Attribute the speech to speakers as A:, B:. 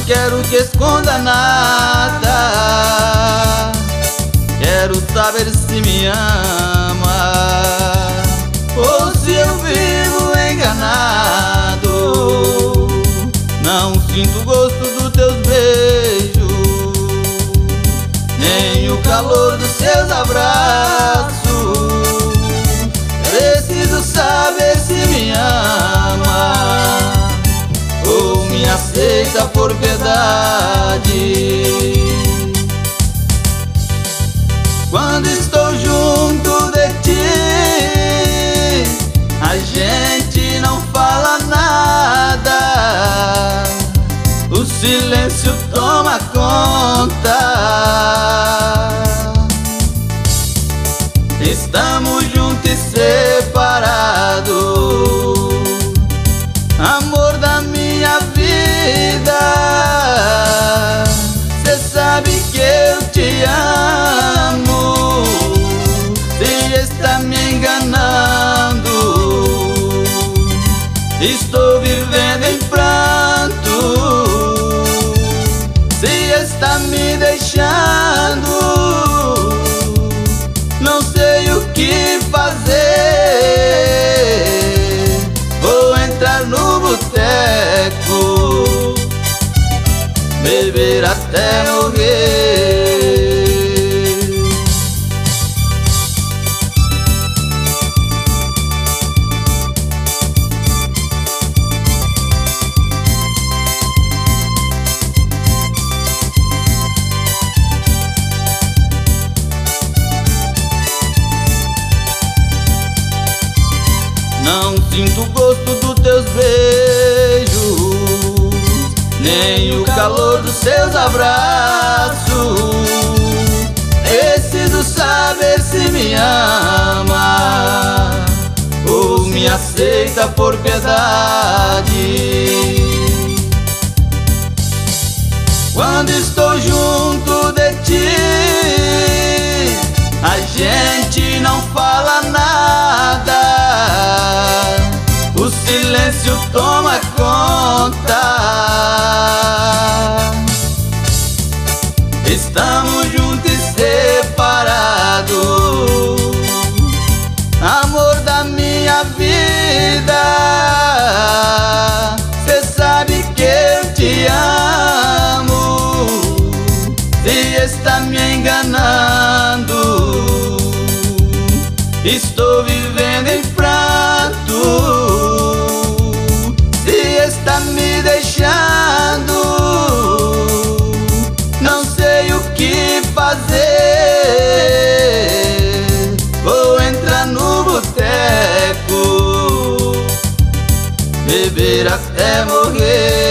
A: quero que esconda nada, quero saber se me ama ou se eu vivo enganado. Não sinto o gosto dos teus beijos, nem o calor dos seus abraços. Preciso saber se me ama ou me aceita por piedade. Quando estou junto de ti, a gente não fala nada, o silêncio toma conta. Estamos juntos e separados, amor da minha vida. Cê sabe que eu te amo, se está me enganando, estou vivendo em pranto. Se está me deixando, não sei o que fazer. Vou entrar no boteco, beber até morrer. Não sinto o gosto dos teus beijos, nem o calor dos seus abraços. Preciso saber se me ama ou me aceita por piedade. Quando estou junto de ti, a gente não fala nada, o silêncio toma conta. Estamos juntos e separados, amor da minha vida. Cê sabe que eu te amo, se está me enganando, estou vivendo em pranto. Se está me deixando, não sei o que fazer. Vou entrar no boteco, beber até morrer.